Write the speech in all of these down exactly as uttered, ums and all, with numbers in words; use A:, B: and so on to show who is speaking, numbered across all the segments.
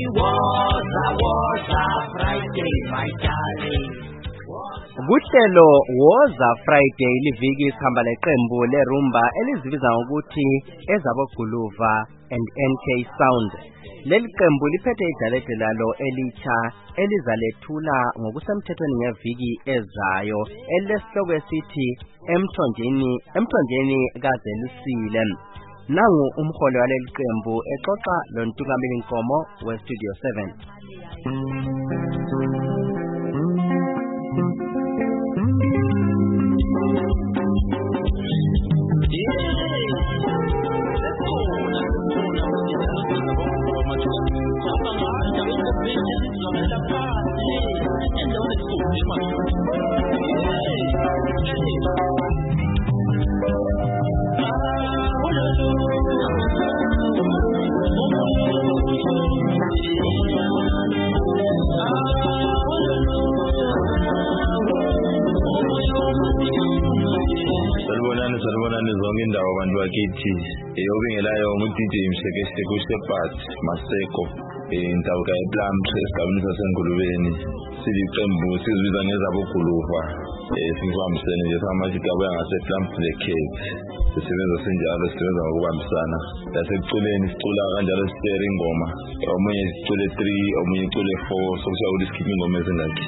A: woza woza Friday bayitali.
B: Kuhlelo Woza Friday liviki sikhamba leqembu lerumba elizibiza ngokuthi ezabo Guluva and N K Sound. Leli qembu liphethe ijalede lalo elitsha elizalethula ngokusemthethweni ngeviki ezayo elesihloko esithi emthonjeni emthonjeni kaZelusile. Nangu umholi waleli qembu exoxa loNtungameli Nkomo we Studio seven.
C: Zonke indawo abantu bakithi eyobingelayo umu-D J Mshekeshe kuShepherd Maseko indawo kaPlum esigabeni saseNgulubeni siliqembu sizibiza ngezabo Guluva singibambisene nje samajita buya ngasePlum Black Cave sisebenza senjalo sisebenza ngokubambisana lasekuculeni sicula kanjalo sicela ingoma omunye sicule three omunye sicule four sokusho ukuthi sikhipha ingoma ezingakhi.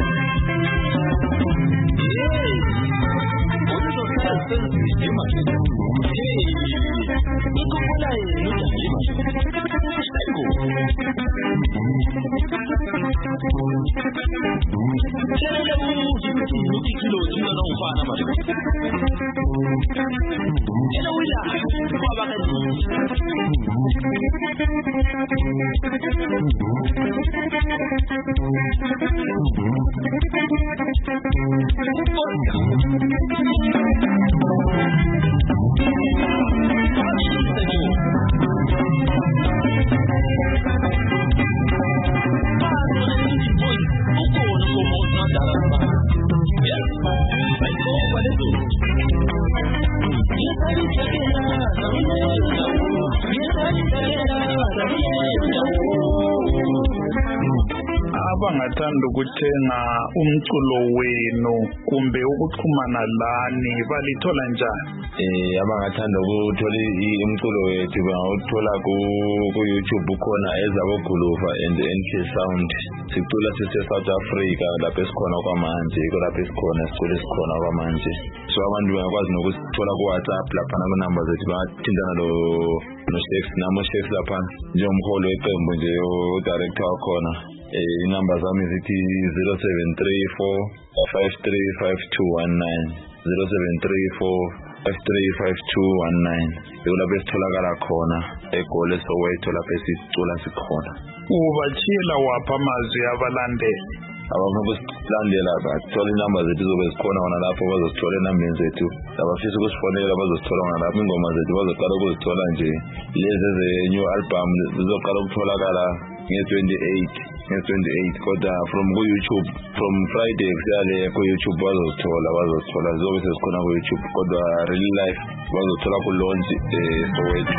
D: Abangathanda ukuthenga umculo wenu kumbe ukuxhumana lani balithola njani?
C: Eh abangathanda ukuthola umculo wethu bangawuthola ku YouTube khona ezabo Guluva and N K Sound. Sicula sise South Africa lapho esikhona kwamanje lapho esikhona sicula esikhona kwamanje. So abantu bayakwazi nokusithola ku WhatsApp lapha nama number zethu bathintana lo no Shex namo Shex lapha njengomholi weqembu nje o director wakhona. Eh number zami zithi zero seven three four five three five two one nine zero seven three four five three five two one nine. Yolapho esitholakala khona eGoli Soweto lapho esicula sikhona.
D: Ubachila wapha amazwi abalandeli
C: abafuna ukusilandela bathola inamba zethu zobe zikhona wona lapho bazosithola inamba zethu abafisa ukusifonela bazosithola wona lapho ingoma zethu bazoqala ukuzithola nje lezi ze new album zizoqala ukutholakala nge twenty-eight nge twenty-eight kodwa from ku YouTube from Friday kusale ku YouTube bazosithola bazosithola zobe sesikhona ku YouTube kodwa real life bazosithola ku launch eh Soweto.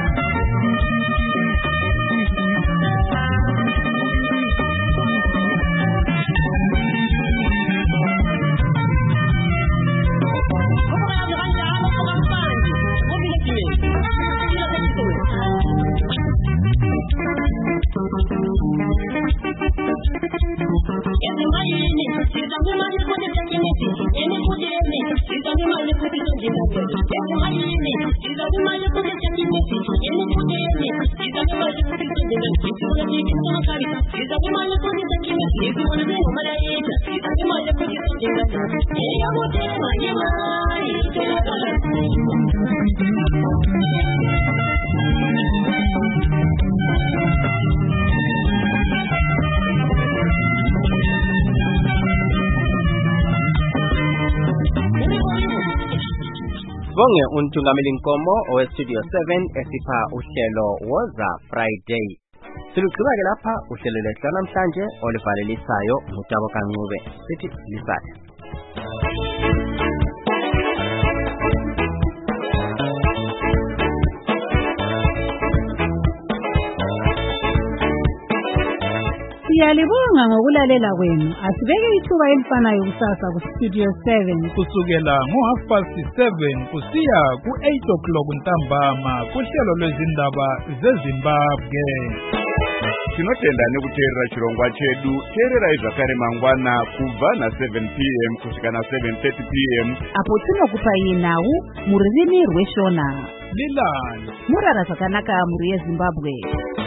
B: Bonge uNtungameli Nkomo owe Studio seven esipha uhlelo Woza Friday. Silugqiba ke lapha uhlelo lehla namhlanje olivalelisayo uMutabo Kancube sithi lisale.
E: Siyalibonga ngokulalela kwenu. Asibeke ithuba elifanayo kusasa ku Studio seven
D: kusukela ngo-half past seven kusiya ku-eight o'clock ntambama kuhlelo lwezindaba zeZimbabwe.
F: Tinotendani kuteerera chirongwa chedu. Teererai zvakare mangwana kubva na seven p m kusvika na seven thirty p m
E: apo tinokupai nhau mururimi rweshona.
D: Lilani
E: Murara zvakanaka muri yeZimbabwe.